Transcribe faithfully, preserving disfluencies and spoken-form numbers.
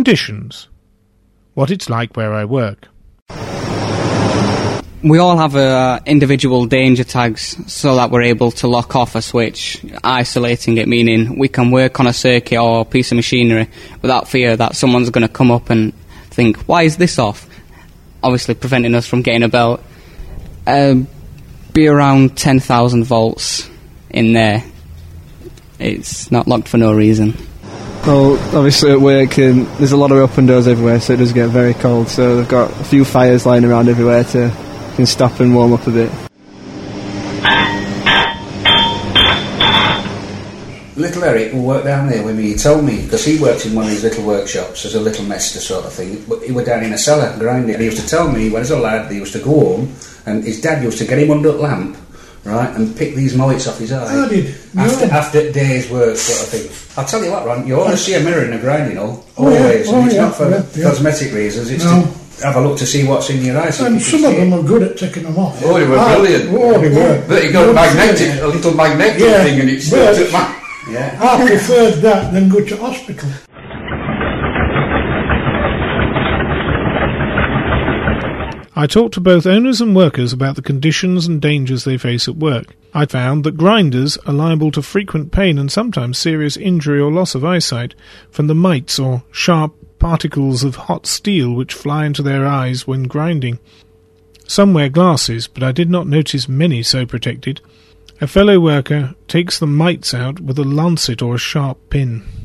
Conditions. What it's like where I work. We all have uh, individual danger tags so that we're able to lock off a switch, isolating it, meaning we can work on a circuit or piece of machinery without fear that someone's going to come up and think, why is this off? Obviously preventing us from getting a belt. Um, be around ten thousand volts in there. It's not locked for no reason. Well, obviously at work um, there's a lot of open doors everywhere, so it does get very cold, so they've got a few fires lying around everywhere to can stop and warm up a bit. Little Eric, who worked down there with me, he told me, because he worked in one of these little workshops as a little master sort of thing, but he was down in a cellar grinding, and he used to tell me when as a lad he used to go home and his dad used to get him under the lamp, right, and pick these mollets off his eye. I did. After, No. after days work sort of thing. I'll tell you what, Ron, you always see a mirror in a grinding hole, Oh, yeah. always, Oh, and it's yeah. not for Yeah, yeah. cosmetic reasons, it's No. to have a look to see what's in your eyes. So And you can some of see them it. are good at taking them off. Oh, they were Ah, brilliant. Oh, they were. But you got a Good magnetic, for a little magnetic Yeah, thing, and it's but- still took my... Yeah. I preferred that than go to hospital. I talked to both owners and workers about the conditions and dangers they face at work. I found that grinders are liable to frequent pain and sometimes serious injury or loss of eyesight from the mites or sharp particles of hot steel which fly into their eyes when grinding. Some wear glasses, but I did not notice many so protected. A fellow worker takes the mites out with a lancet or a sharp pin.